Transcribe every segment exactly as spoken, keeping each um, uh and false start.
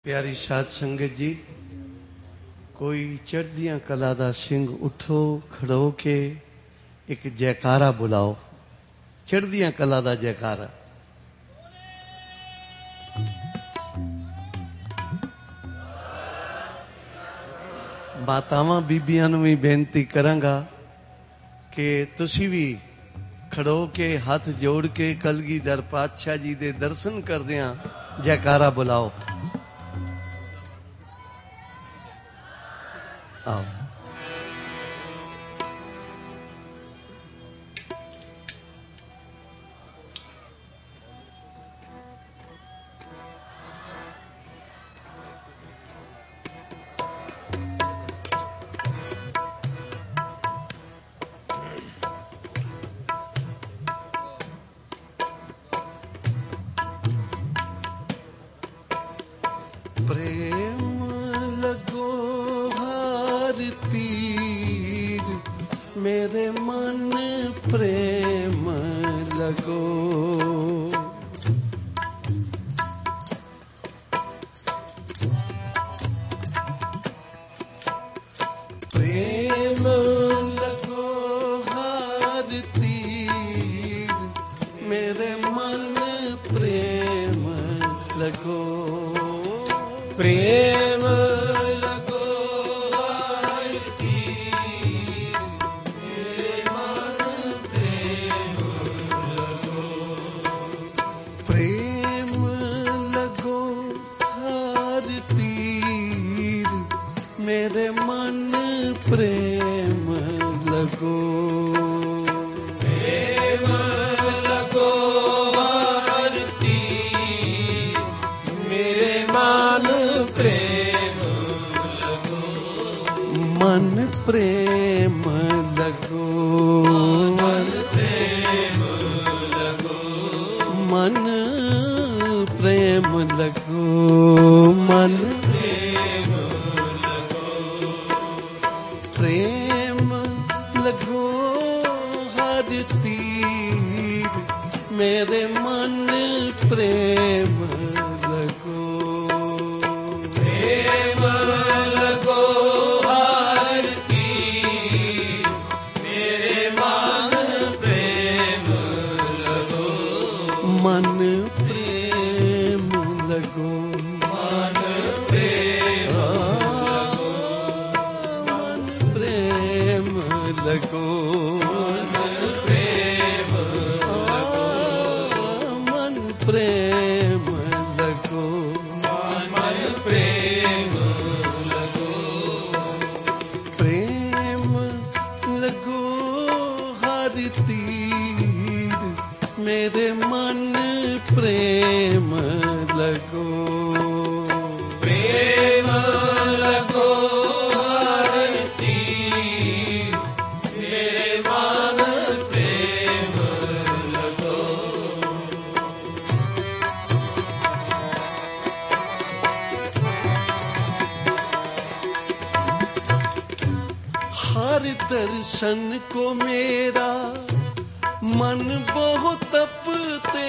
प्यारी साध संगत जी, कोई चढ़दियां कला दा सिंह उठो खड़ो के एक जयकारा बुलाओ। चढ़दियां कला दा जयकारा। मातावां बीबियां नूं भी बेनती करांगा कि तुसी भी खड़ो के हाथ जोड़ के कलगीधर पातशाह जी दे दर्शन करदियां जयकारा बुलाओ। आओ। प्रेम लगो हर तीर मेरे मन प्रेम लगो। प्रेम लगो हर तीर मेरे मन प्रेम लगो। प्रेम लगो हर तीर मेरे मन प्रेम लगो। प्रेम लगो हर तीर मेरे मन प्रेम लगो। प्रेम लगो हर तीर मेरे मन प्रेम लगो। मन प्रेम लगो। मन प्रेम लगो। मन प्रेम लगो। मन प्रेम लगो। प्रेम लगो हर तीर मेरे मन प्रेम लगो। प्रेम लगो हर तीर मेरे मन प्रेम लगो। मन प्रेम लगो। मन प्रेम लगो। मन प्रेम लगो। मन प्रेम लगो। मन प्रेम लगो। मन प्रेम लगो। प्रेम लगो हर तीर मेरे मन प्रेम लगो। प्रेम लगो हर तीर मेरे मन प्रेम लगो। हर दर्शन को मेरा मन बहुत तपते।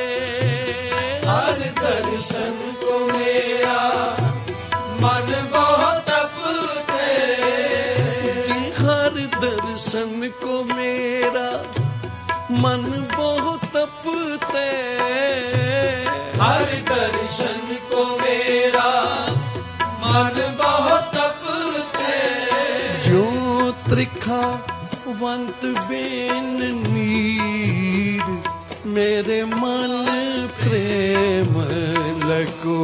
हर दर्शन को मेरा मन बहुत तपते। जी हर दर्शन को मेरा मन बहुत तपते। हर दर्शन को मेरा मन बहुत तपते। जो त्रिखा वंत बेन नीर मेरे मन प्रेम लगो।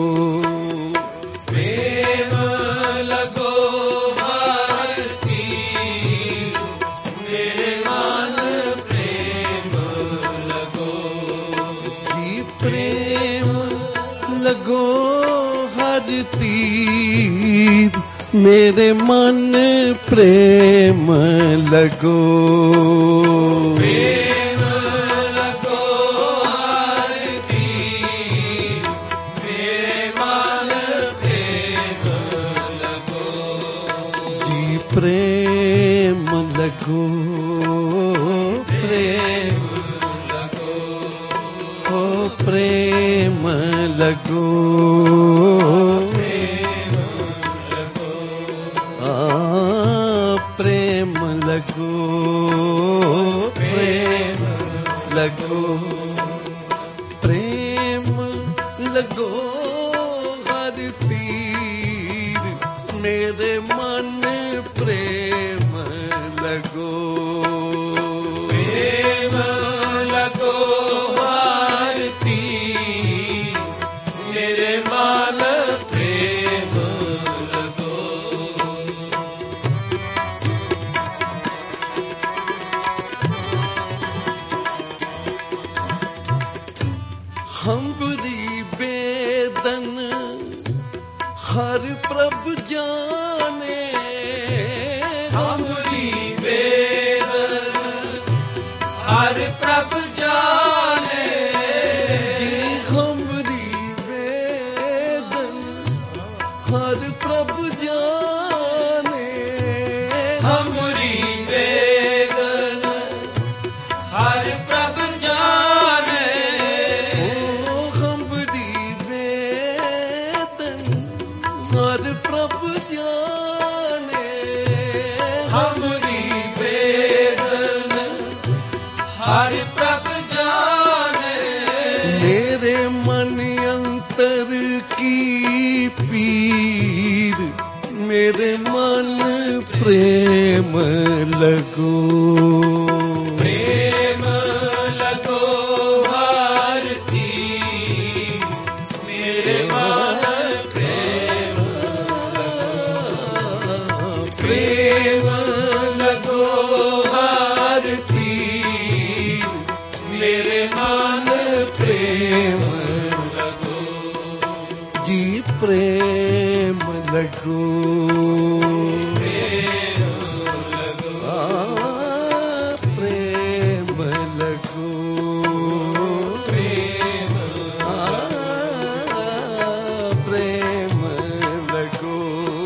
प्रेम लगो हर तीर मेरे मन प्रेम लगो। जी प्रेम लगो हर तीर मेरे मन प्रेम लगो। प्रेम लगो हर तीर मेरे मन प्रेम लगो। जी प्रेम लगो। प्रेम लगो। हो प्रेम लगो। मेरे मन प्रेम लगो, प्रेम लगो आरती मेरे मन प्रेम लगो। हम्बरी बेदन हर प्रभ जाने, हम्बरी बेदन हर प्रभ जाने, हम्बरी बेदन हर प्रभ जाने, हम्बरी बेदन हर प्रभ जाने, ओ हम्बरी बेदन हर प्रभ जाने, हम्बरी बेदन हर प्रभ जाने, मेरे मन अंतर की पीर मेरे मन प्रेम लगो, प्रेम लगो आरती मेरे मन प्रेम लगो, प्रेम लगो आरती मेरे मन प्रेम लगो, जी प्रेम लगो, आ, प्रेम लगो, आ, प्रेम लगो,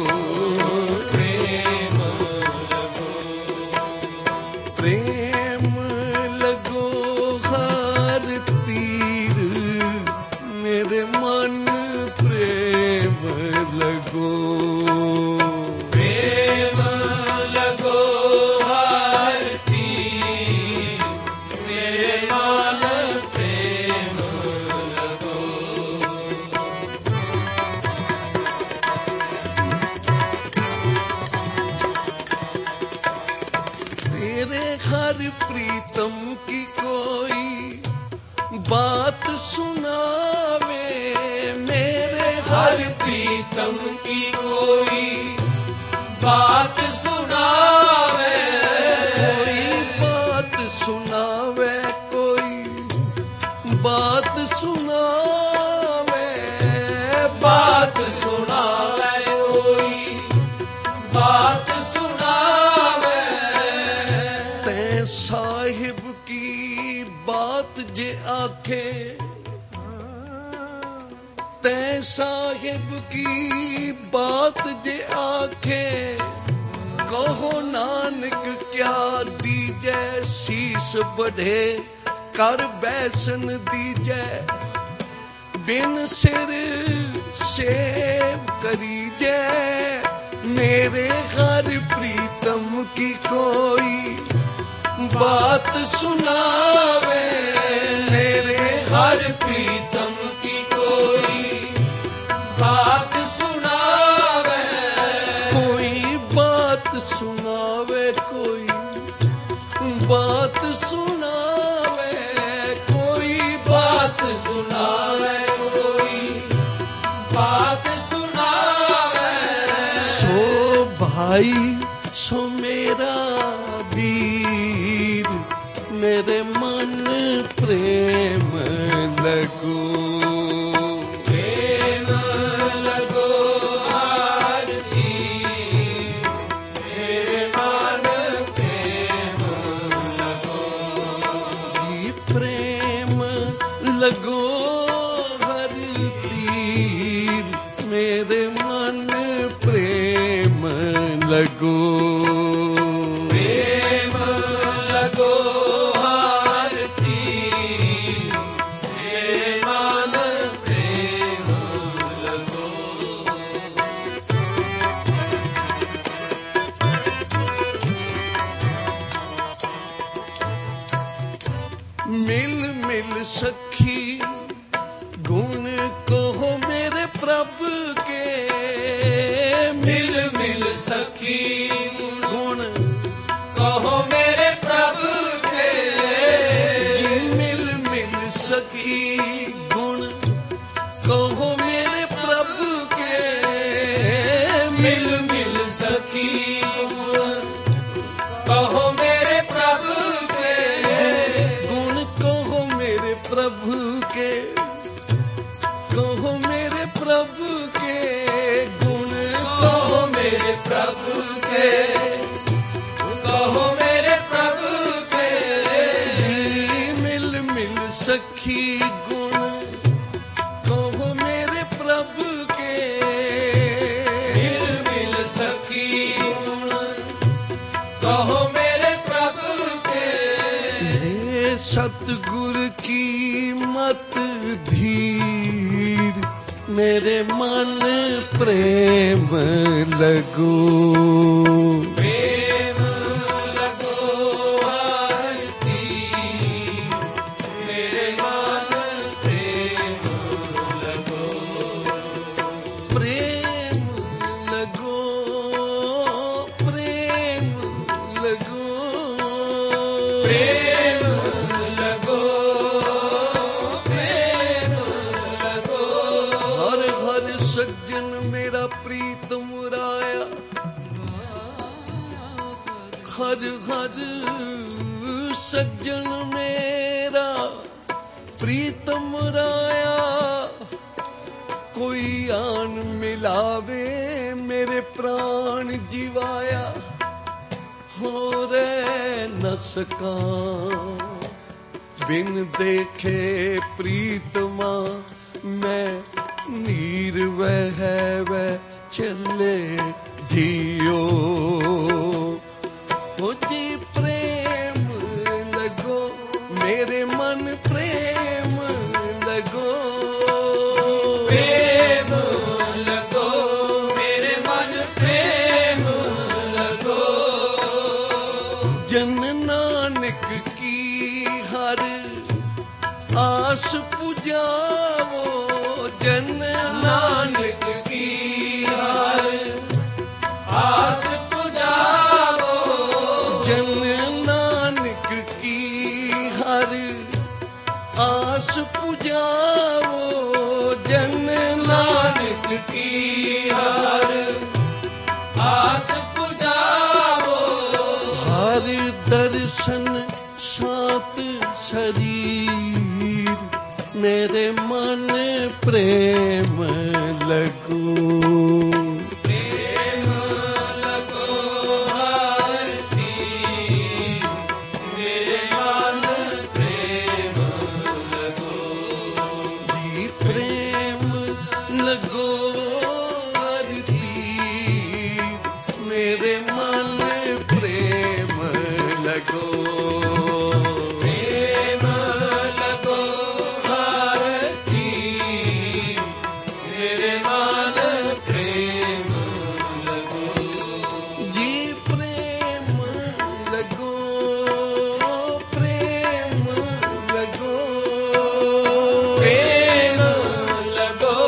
प्रेम लगो हर तीर मेरे मन प्रेम लगो, प्रेम लगो आरती मेरे मन प्रेम लगो, मेरे हर प्रीतम की कोई बात सुनावे, मेरे हर प्रीतम की कोई बात सुनावे, कोई बात सुनावे, कोई बात सुनावे, बात सुनावे कोई बात सुनावे, तै साहिब की बात जे आखे, तै साहिब की बात जे आखे, कहो नानक क्या दीजै शीस बढ़े कर बैसन दीजै, बिन सिर सेव करीजै, मेरे हर प्रीतम की कोई बात सुनावे, मेरे हर प्रीतम की कोई बात सुनावे, कोई बात सुनावे, कोई बात सुनावे, कोई बात सुनावे कोई बात सुनावे, सो भाई सो मेरा वीर मेरे मन प्रेम लगो, प्रेम लगो आरती मेरे मन प्रेम लगो, जी प्रेम लगो हर तीर मेरे मन प्रेम लगो, प्रेम लगो आरती मेरे मन प्रेम लगो, मिल मिल सखी गुण कहो मेरे प्रभु के, मिल सखी गुण कहो मेरे प्रभु के जी मिल मिल सखी गुण कहो मेरे प्रभु के मिल मिल सखी कहो मेरे प्रभु के गुण कहो मेरे प्रभु के कहो मेरे प्रभु के गुण कहो मेरे प्रभु के कहो मेरे प्रभु के जी मिल मिल सखी गुण कहो मेरे प्रभु के मिल मिल सखी कहो मेरे प्रभु के हे सतगुरु की मत धीर मेरे मन प्रेम लगो प्रेम लगो आरती मेरे मन प्रेम लगो प्रेम लगो प्रेम लगो प्रेम लगो प्रेम लगो हर हर सज्जन मेरा प्रीत मुराया हर हर सज्जन मेरा प्रीत मुराया कोई आन मिलावे मेरे प्राण जीवाया हो रे न सका बिन देखे प्रीतमा मैं नीर वह वह चले जियो हो जी प्रेम लगो मेरे मन प्रेम लगो प्रेम लगो मेरे मन प्रेम लगो जन नानक की हर आस पुजावो जन नानक की हर आस पुजाओ जन नानक की हर आस पुजावो जन नानक नानक की हर आस पुजाओ हर दर्शन शांत शरीर मेरे मन प्रेम लगो प्रेम लगो आरती मेरे मन प्रेम लगो जी प्रेम लगो आरती मेरे मन प्रेम लगो प्रेम लगो आरती मेरे मन प्रेम लगो जी प्रेम लगो प्रेम लगो प्रेम लगो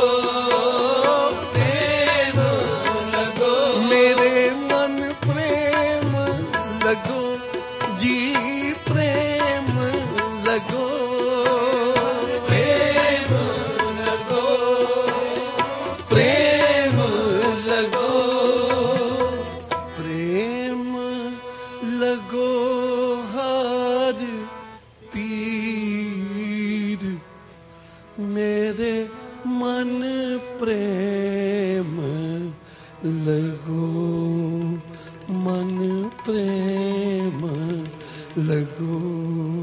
प्रेम लगो मेरे मन प्रेम लगो जी प्रेम लगो प्रेम लगो प्रेम लगो प्रेम लगो हर तीर मेरे मन प्रेम लगो मन प्रेम लगो